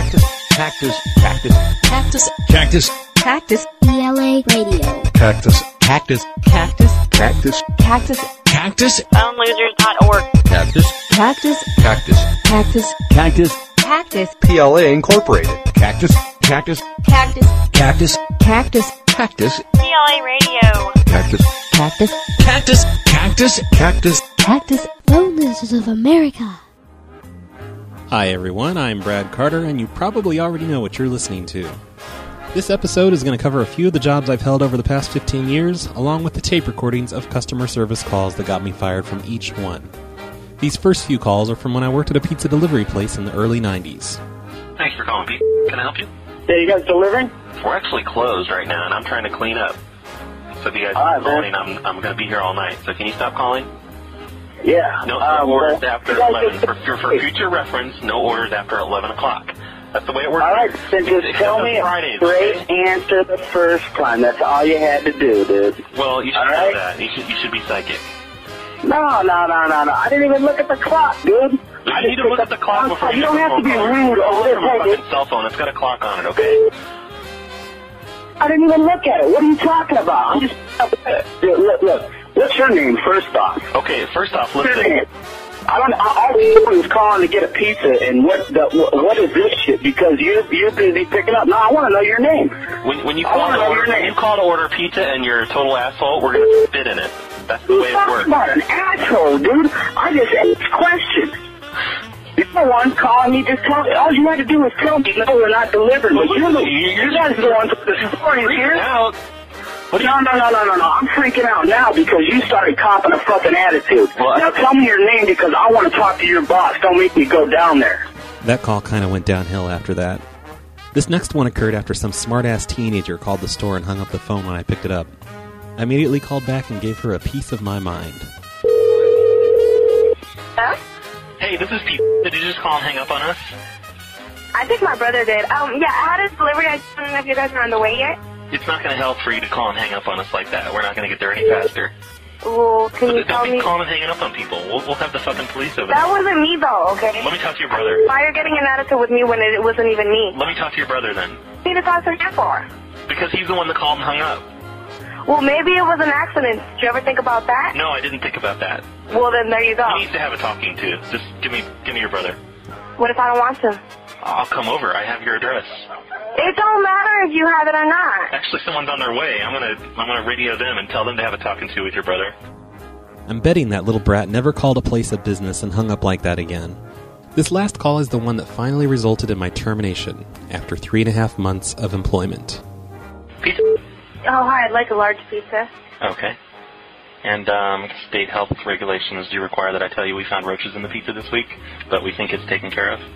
Cactus. Cactus. Cactus. Cactus. Cactus. Cactus. PLA Radio. Cactus. Cactus. Cactus. Cactus. Cactus. Cactus. PhoneLosers.org. Cactus. Cactus. Cactus. Cactus. Cactus. Cactus. PLA Incorporated. Cactus. Cactus. Cactus. Cactus. Cactus. Cactus. PLA Radio. Cactus. Cactus. Cactus. Cactus. Cactus. Cactus. Roses of America. Hi everyone, I'm Brad Carter, and you probably already know what you're listening to. This episode is going to cover a few of the jobs I've held over the past 15 years, along with the tape recordings of customer service calls that got me fired from each one. These first few calls are from when I worked at a pizza delivery place in the early 90s. Thanks for calling, Pete. Can I help you? Yeah, you guys delivering? We're actually closed right now, and I'm trying to clean up. So if you guys are calling, I'm going to be here all night. So can you stop calling? Yeah. No orders after 11. For future reference, no orders after 11 o'clock. That's the way it works. All right, then just tell me a straight answer the first time. That's all you had to do, dude. Well, you should know that. You should be psychic. No. I didn't even look at the clock, dude. You need to look at the clock before you don't have to be rude over from a fucking cell phone. It's got a clock on it, okay? I didn't even look at it. What are you talking about? I'm just... Look. What's your name, first off? Okay, first off, listen. All was calling to get a pizza, and what is this shit? Because you're busy picking up. No, I want to know your name. When you call to order pizza and you're a total asshole, we're going to spit in it. That's the way it works. You're about an asshole, dude. I just asked questions. You're the one calling me, just tell me. All you had to do was tell me, no, we're not delivering. But you guys are the ones with the stories here. No. I'm freaking out now because you started copping a fucking attitude. Now tell me your name because I want to talk to your boss. Don't make me go down there. That call kind of went downhill after that. This next one occurred after some smart-ass teenager called the store and hung up the phone when I picked it up. I immediately called back and gave her a piece of my mind. Huh? Hey, this is Pete. Did you just call and hang up on us? I think my brother did. Yeah, how does delivery? I don't know if you guys are on the way yet. It's not going to help for you to call and hang up on us like that. We're not going to get there any faster. Well, can you tell me? Don't be calling and hanging up on people. We'll have the fucking police over there. That wasn't me, though, okay? Let me talk to your brother. Why are you getting an attitude with me when it wasn't even me? Let me talk to your brother, then. What do you need to talk to him for? Because he's the one that called and hung up. Well, maybe it was an accident. Did you ever think about that? No, I didn't think about that. Well, then there you go. He needs to have a talking to. Just give me your brother. What if I don't want to? I'll come over. I have your address. It don't matter if you have it or not. Actually, someone's on their way. I'm gonna radio them and tell them to have a talking to with your brother. I'm betting that little brat never called a place of business and hung up like that again. This last call is the one that finally resulted in my termination after 3.5 months of employment. Pizza? Oh, hi. I'd like a large pizza. Okay. And state health regulations do require that I tell you we found roaches in the pizza this week, but we think it's taken care of.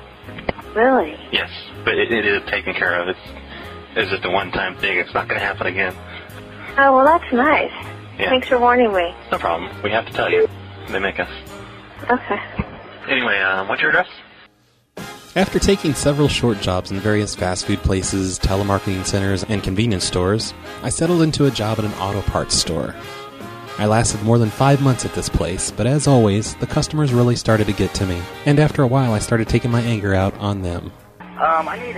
Really? Yes, but it is taken care of. It's just a one-time thing. It's not going to happen again. Oh, well, that's nice. Yeah. Thanks for warning me. No problem. We have to tell you. They make us. Okay. Anyway, what's your address? After taking several short jobs in various fast food places, telemarketing centers, and convenience stores, I settled into a job at an auto parts store. I lasted more than 5 months at this place, but as always, the customers really started to get to me, and after a while I started taking my anger out on them. I need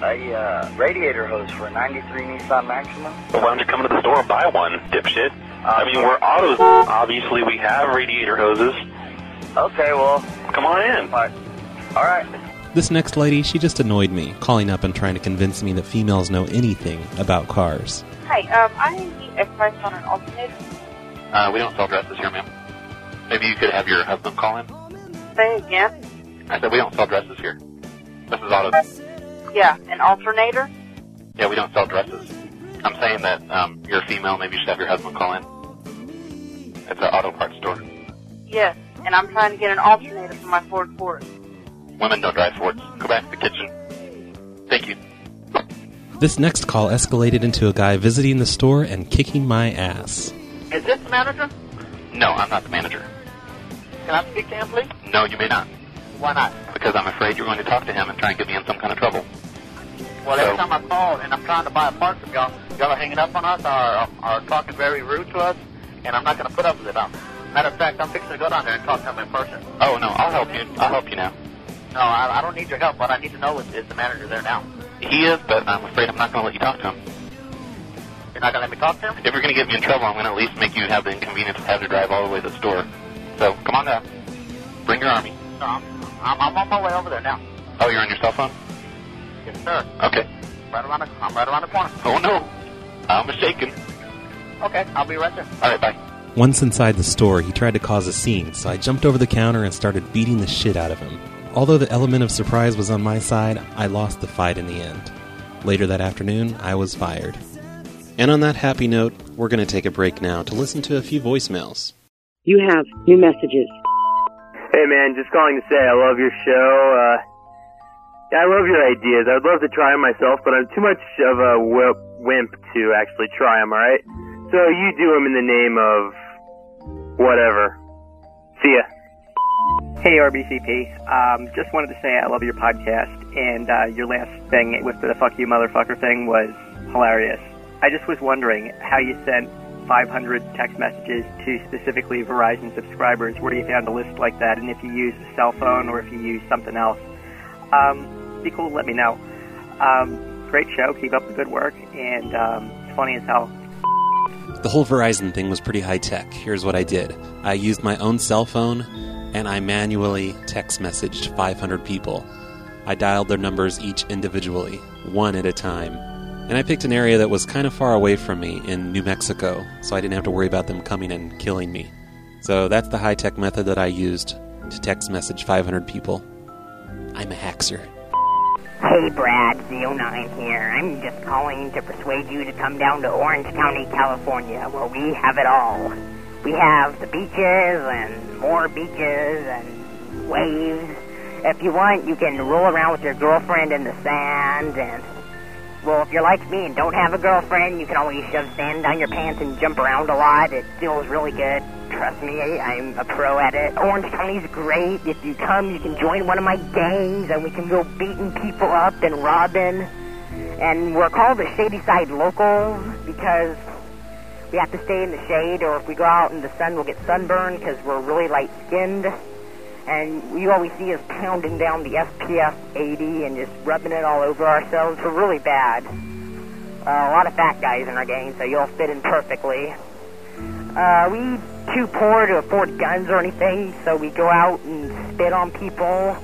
a radiator hose for a 93 Nissan Maxima. Well, why don't you come to the store and buy one, dipshit? I mean, we're autos. Obviously, we have radiator hoses. Okay, well... Come on in. All right. This next lady, she just annoyed me, calling up and trying to convince me that females know anything about cars. Hi, I need a price on an alternator. We don't sell dresses here, ma'am. Maybe you could have your husband call in? Say again? I said we don't sell dresses here. This is auto. Yeah, an alternator? Yeah, we don't sell dresses. I'm saying that you're a female, maybe you should have your husband call in. It's an auto parts store. Yes, and I'm trying to get an alternator for my Ford Ford. Women don't drive Fords. Go back to the kitchen. Thank you. This next call escalated into a guy visiting the store and kicking my ass. Is this the manager? No, I'm not the manager. Can I speak to him, please? No, you may not. Why not? Because I'm afraid you're going to talk to him and try and get me in some kind of trouble. Well, every time I call and I'm trying to buy a part from y'all are hanging up on us or are talking very rude to us, and I'm not going to put up with it. Matter of fact, I'm fixing to go down there and talk to him in person. Oh, no, I'll help you. I'll help you now. No, I don't need your help. What I need to know is the manager there now. He is, but I'm afraid I'm not going to let you talk to him. You're not going to let me talk to him? If you're going to get me in trouble, I'm going to at least make you have the inconvenience of having to drive all the way to the store. So, come on down. Bring your army. No, I'm on my way over there now. Oh, you're on your cell phone? Yes, sir. Okay. I'm right around the corner. Oh, no. I'm mistaken. Okay, I'll be right there. All right, bye. Once inside the store, he tried to cause a scene, so I jumped over the counter and started beating the shit out of him. Although the element of surprise was on my side, I lost the fight in the end. Later that afternoon, I was fired. And on that happy note, we're going to take a break now to listen to a few voicemails. You have new messages. Hey man, just calling to say I love your show. I love your ideas. I'd love to try them myself, but I'm too much of a wimp to actually try them, alright? So you do them in the name of whatever. See ya. Hey RBCP, just wanted to say I love your podcast, and your last thing with the fuck you motherfucker thing was hilarious. I just was wondering how you sent 500 text messages to specifically Verizon subscribers, where you found a list like that, and if you use a cell phone or if you use something else. Be cool to let me know. Great show, keep up the good work, and it's funny as hell. The whole Verizon thing was pretty high-tech. Here's what I did. I used my own cell phone, and I manually text messaged 500 people. I dialed their numbers each individually, one at a time. And I picked an area that was kind of far away from me in New Mexico, so I didn't have to worry about them coming and killing me. So that's the high-tech method that I used to text message 500 people. I'm a hackser. Hey Brad, Z09 here. I'm just calling to persuade you to come down to Orange County, California, where we have it all. We have the beaches and more beaches and waves. If you want, you can roll around with your girlfriend in the sand, and well, if you're like me and don't have a girlfriend, you can always shove sand down your pants and jump around a lot. It feels really good. Trust me, I'm a pro at it. Orange County's great. If you come, you can join one of my gangs, and we can go beating people up and robbing. And we're called the Shady Side Locals because we have to stay in the shade, or if we go out in the sun, we'll get sunburned because we're really light-skinned. And you always see us pounding down the SPF 80 and just rubbing it all over ourselves. We're really bad. A lot of fat guys in our gang, so you'll fit in perfectly. We too poor to afford guns or anything, so we go out and spit on people.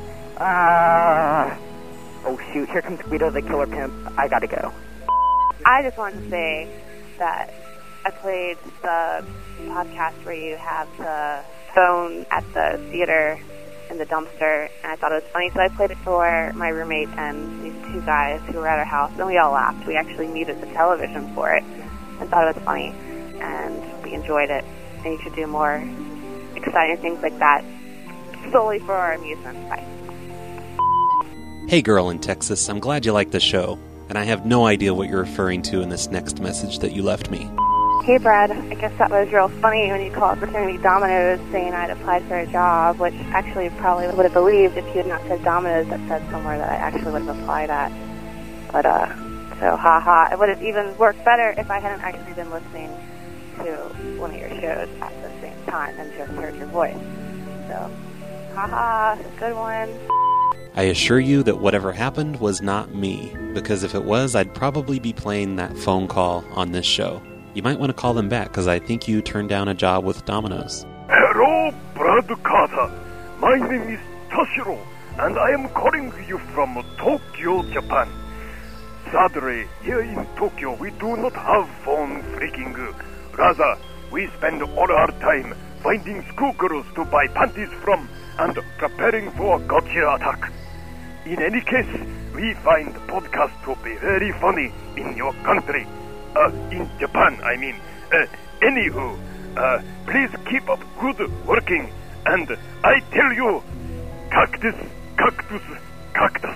Oh shoot, here comes Guido the Killer Pimp. I gotta go. I just wanted to say that I played the podcast where you have the phone at the theater in the dumpster, and I thought it was funny, so I played it for my roommate and these two guys who were at our house, and we all laughed. We actually muted the television for it and thought it was funny, and we enjoyed it, and you should do more exciting things like that solely for our amusement. Bye. Hey girl in Texas, I'm glad you like the show, and I have no idea what you're referring to in this next message that you left me. Hey Brad, I guess that was real funny when you called Opportunity Domino's saying I'd applied for a job, which actually probably would have believed if you had not said Domino's, that said somewhere that I actually would have applied at. But, so haha, it would have even worked better if I hadn't actually been listening to one of your shows at the same time and just heard your voice. So, haha, good one. I assure you that whatever happened was not me, because if it was, I'd probably be playing that phone call on this show. You might want to call them back, because I think you turned down a job with Domino's. Hello, Brad Carter. My name is Toshiro, and I am calling you from Tokyo, Japan. Sadly, here in Tokyo, we do not have phone freaking. Rather, we spend all our time finding schoolgirls to buy panties from and preparing for a gotcha attack. In any case, we find podcasts to be very funny in your country. In Japan, I mean. Anywho, please keep up good working, and I tell you, cactus, cactus, cactus.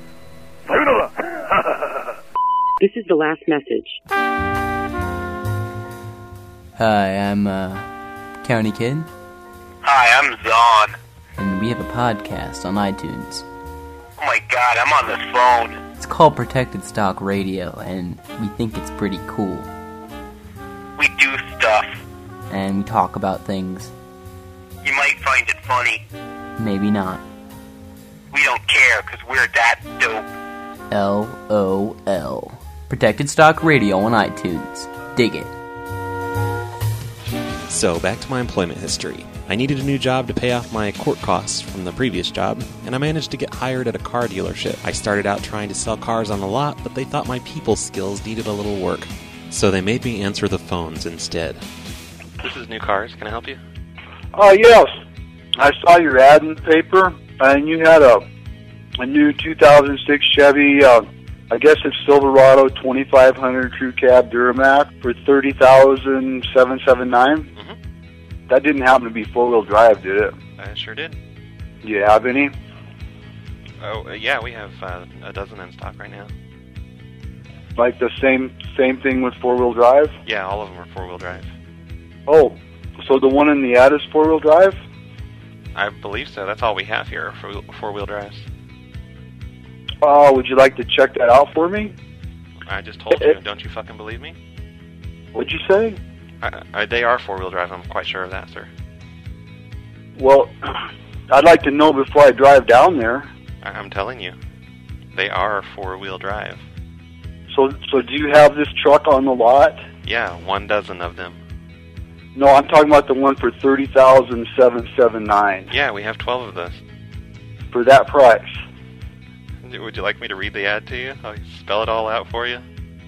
Sayonara. This is the last message. Hi, I'm, County Kid. Hi, I'm Zon. And we have a podcast on iTunes. Oh my god, I'm on the phone. It's called Protected Stock Radio, and we think it's pretty cool. We do stuff. And we talk about things. You might find it funny. Maybe not. We don't care, because we're that dope. LOL. Protected Stock Radio on iTunes. Dig it. So, back to my employment history. I needed a new job to pay off my court costs from the previous job, and I managed to get hired at a car dealership. I started out trying to sell cars on the lot, but they thought my people skills needed a little work. So they made me answer the phones instead. This is New Cars. Can I help you? Yes. I saw your ad in the paper, and you had a new 2006 Chevy, I guess it's Silverado 2500 Crew Cab Duramax for $30,779. Mm-hmm. That didn't happen to be four-wheel drive, did it? I sure did. Do you have any? Oh, yeah, we have a dozen in stock right now. Like the same thing with four-wheel drive? Yeah, all of them are four-wheel drive. Oh, so the one in the ad is four-wheel drive? I believe so. That's all we have here for four-wheel drives. Would you like to check that out for me? I just told you. Don't you fucking believe me? What'd you say? They are four-wheel drive. I'm quite sure of that, sir. Well, I'd like to know before I drive down there. I'm telling you. They are four-wheel drive. So do you have this truck on the lot? Yeah, 12 of them. No, I'm talking about the one for $30,779. Yeah, we have 12 of those. For that price. Would you like me to read the ad to you? I'll spell it all out for you.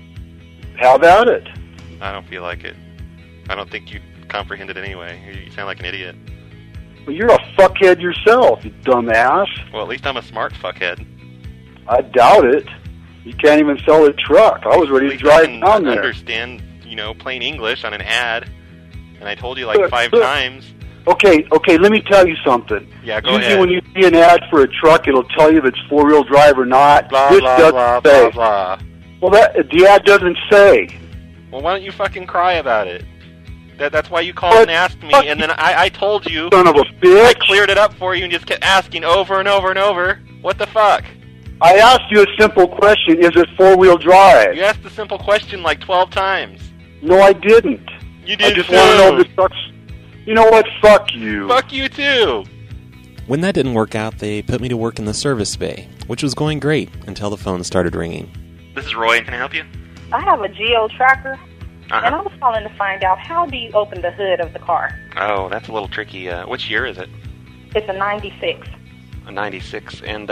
How about it? I don't feel like it. I don't think you comprehend it anyway. You sound like an idiot. Well, you're a fuckhead yourself, you dumbass. Well, at least I'm a smart fuckhead. I doubt it. You can't even sell a truck. I was ready to drive down there. I understand, plain English on an ad. And I told you like 5 times. Okay, let me tell you something. Yeah, go Usually ahead. when you see an ad for a truck, it'll tell you if it's four-wheel drive or not. Blah, this blah, doesn't blah, say. blah, blah. Well, the ad doesn't say. Well, why don't you fucking cry about it? That's why you called and asked me, and then I told you. Son of a bitch. I cleared it up for you and just kept asking over and over and over. What the fuck? I asked you a simple question. Is it four-wheel drive? You asked the simple question like 12 times. No, I didn't. You did I just too. want to know if the truck's... You know what? Fuck you. Fuck you too. When that didn't work out, they put me to work in the service bay, which was going great until the phone started ringing. This is Roy. Can I help you? I have a Geo Tracker, and I was calling to find out how do you open the hood of the car? Oh, that's a little tricky. Which year is it? It's a 96. A 96. And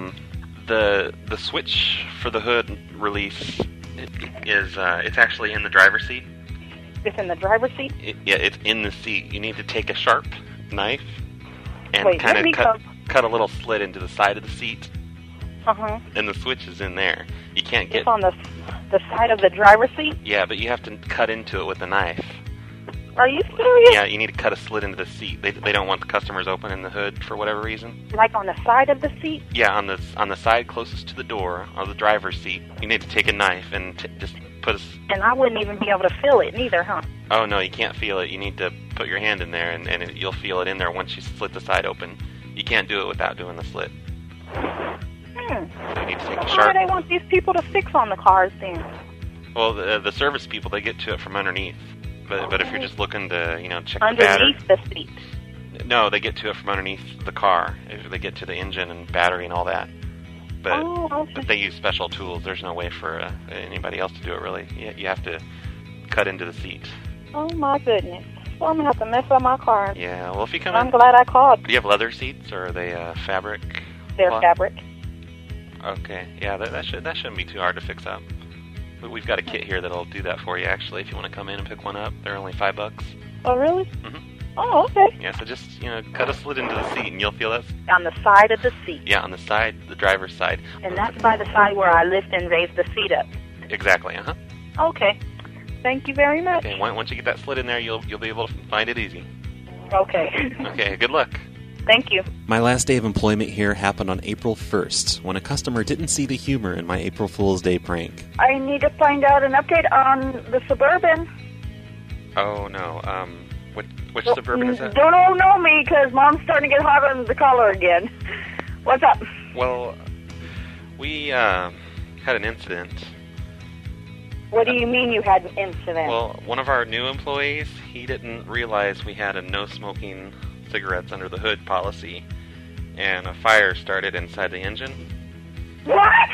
the switch for the hood release is it's actually in the driver's seat. It's in the driver's seat? It's in the seat. You need to take a sharp knife and Wait, kind let me of cut a little slit into the side of the seat. Uh-huh. And the switch is in there. You can't get... It's on the side of the driver's seat? Yeah, but you have to cut into it with a knife. Are you serious? Yeah, you need to cut a slit into the seat. They don't want the customers opening the hood for whatever reason. Like on the side of the seat? Yeah, on the side closest to the door, on the driver's seat. You need to take a knife and just put a... And I wouldn't even be able to feel it neither, huh? Oh, no, you can't feel it. You need to put your hand in there, and you'll feel it in there once you slit the side open. You can't do it without doing the slit. So you need to take a Why sharp... do they want these people to fix on the cars then? Well, the service people, they get to it from underneath. But if you're just looking to, check the battery... Underneath the seat? No, they get to it from underneath the car. They get to the engine and battery and all that. But they use special tools. There's no way for anybody else to do it, really. You have to cut into the seat. Oh, my goodness. Well, I'm going to have to mess up my car. Yeah, well, if you come I'm in... glad I called. Do you have leather seats, or are they fabric? They're cloth? fabric. Okay, yeah, that shouldn't be too hard to fix up. But we've got a kit here that'll do that for you, actually, if you want to come in and pick one up. They're only $5. Oh, really? Mm-hmm. Oh, okay. Yeah, so just, cut a slit into the seat, and you'll feel that. On the side of the seat. Yeah, on the side, the driver's side. And that's by the side where I lift and raise the seat up. Exactly, Okay. Thank you very much. Okay, once you get that slit in there, you'll be able to find it easy. Okay. Okay, good luck. Thank you. My last day of employment here happened on April 1st, when a customer didn't see the humor in my April Fool's Day prank. I need to find out an update on the Suburban. Oh, no. Which Suburban is that? Don't know me, because Mom's starting to get hot on the collar again. What's up? Well, we had an incident. What do you mean you had an incident? Well, one of our new employees, he didn't realize we had a no-smoking cigarettes under the hood policy. and a fire started inside the engine. What?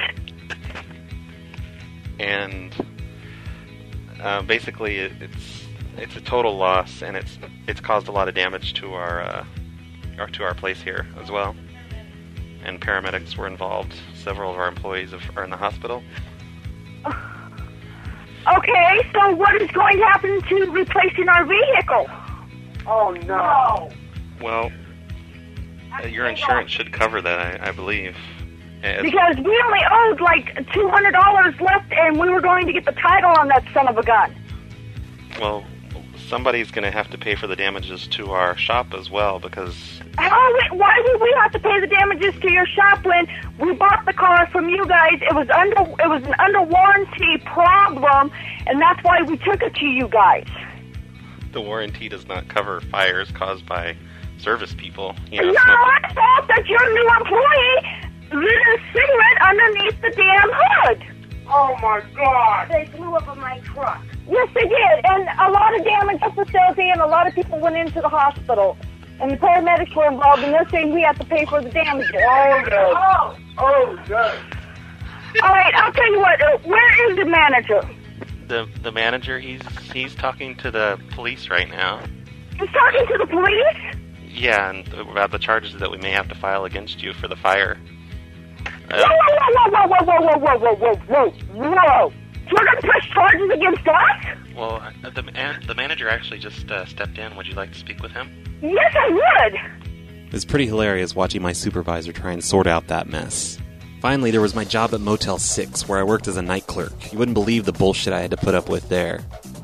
And basically, it's a total loss, and it's caused a lot of damage to our place here as well. And paramedics were involved. Several of our employees are in the hospital. Okay, so what is going to happen to replacing our vehicle? Oh, no. Well, your insurance should cover that, I believe. Because we only owed like $200 left, and we were going to get the title on that son of a gun. Well, somebody's going to have to pay for the damages to our shop as well, because... Why would we have to pay the damages to your shop when we bought the car from you guys? It was an under warranty problem, and that's why we took it to you guys. The warranty does not cover fires caused by service people. No, I thought that your new employee lit a cigarette underneath the damn hood. Oh, my God. They blew up in my truck. Yes, they did, and a lot of damage to the facility, and a lot of people went into the hospital. And the paramedics were involved, and they're saying we have to pay for the damages. Oh, no. Oh, God. All right, I'll tell you what. Where is the manager? The manager, he's talking to the police right now. He's talking to the police? Yeah, and about the charges that we may have to file against you for the fire. Whoa. You're going to press charges against us? Well, the manager actually just stepped in. Would you like to speak with him? Yes, I would. It was pretty hilarious watching my supervisor try and sort out that mess. Finally, there was my job at Motel 6, where I worked as a night clerk. You wouldn't believe the bullshit I had to put up with there.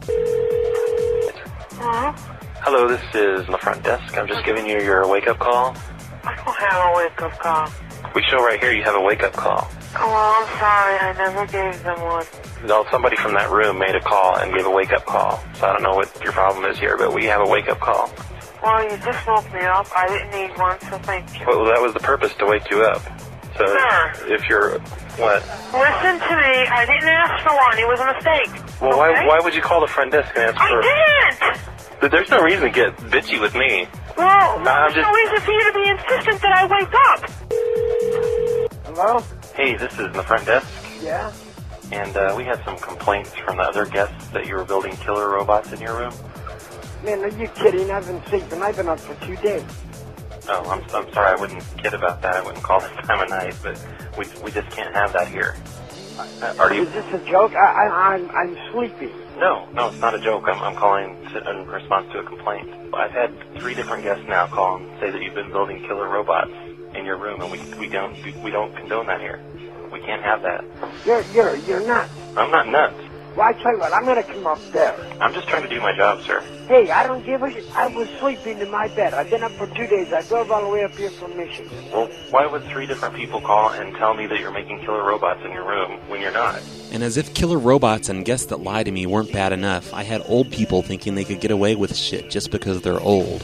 Hello, this is the front desk. I'm just giving you your wake-up call. I don't have a wake-up call. We show right here you have a wake-up call. Oh, I'm sorry. I never gave them one. No, somebody from that room made a call and gave a wake-up call. So I don't know what your problem is here, but we have a wake-up call. Well, you just woke me up. I didn't need one, so thank you. Well, that was the purpose, to wake you up. So Sir. If you're... What? Listen to me. I didn't ask for one. It was a mistake. Well, okay? why would you call the front desk and ask for... I didn't! But there's no reason to get bitchy with me. Well, there's no reason for you to be insistent that I wake up. Hello? Hey, this is the front desk. Yeah? And we had some complaints from the other guests that you were building killer robots in your room. Man, are you kidding? I've been sleeping. I've been up for 2 days. Oh, I'm sorry. I wouldn't kid about that. I wouldn't call this time of night, but we just can't have that here. Is this a joke? I'm sleepy. No, it's not a joke. I'm calling in response to a complaint. I've had 3 different guests now call and say that you've been building killer robots in your room, and we don't condone that here. We can't have that. You're nuts. I'm not nuts. Well, I tell you what, I'm gonna come up there. I'm just trying to do my job, sir. Hey, I don't give a shit. I was sleeping in my bed. I've been up for 2 days. I drove all the way up here from Michigan. Well, why would 3 different people call and tell me that you're making killer robots in your room when you're not? And as if killer robots and guests that lie to me weren't bad enough, I had old people thinking they could get away with shit just because they're old.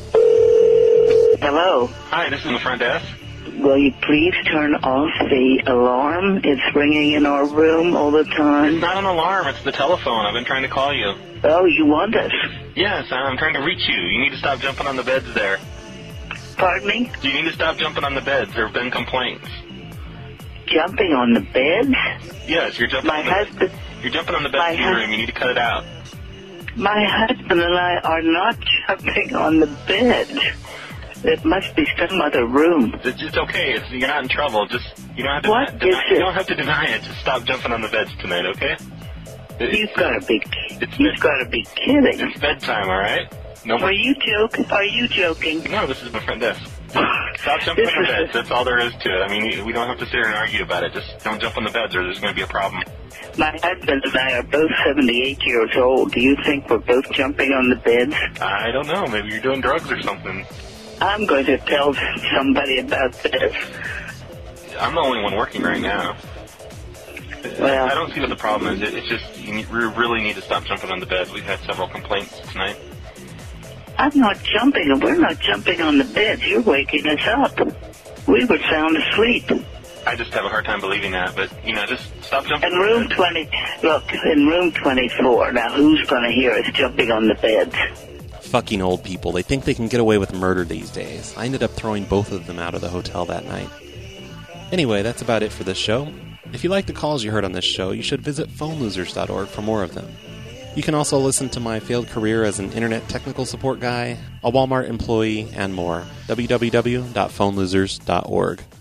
Hello. Hi, this is the front desk. Will you please turn off the alarm? It's ringing in our room all the time. It's not an alarm, it's the telephone. I've been trying to call you. Oh, you want us? Yes, I'm trying to reach you. You need to stop jumping on the beds there. Pardon me? You need to stop jumping on the beds. There have been complaints. Jumping on the beds? Yes, you're jumping You're jumping on the beds in your room. You need to cut it out. My husband and I are not jumping on the bed. It must be some other room. It's okay. You're not in trouble. You don't have to What is it? You don't have to deny it. Just stop jumping on the beds tonight, okay? You've got to be kidding. It's bedtime, all right? No more. Are you joking? No, this is my front desk. Stop jumping on the beds. That's all there is to it. I mean, we don't have to sit here and argue about it. Just don't jump on the beds or there's going to be a problem. My husband and I are both 78 years old. Do you think we're both jumping on the beds? I don't know. Maybe you're doing drugs or something. I'm going to tell somebody about this. I'm the only one working right now. Well, I don't see what the problem is. It's just we really need to stop jumping on the beds. We've had several complaints tonight. I'm not jumping, and we're not jumping on the beds. You're waking us up. We were sound asleep. I just have a hard time believing that, but, just stop jumping in room 20. Look, in room 24. Now, who's going to hear us jumping on the beds? fucking old people. They think they can get away with murder these days. I ended up throwing both of them out of the hotel that night. Anyway, that's about it for this show. If you like the calls you heard on this show, you should visit phonelosers.org for more of them. You can also listen to my failed career as an internet technical support guy, a Walmart employee, and more. www.phonelosers.org.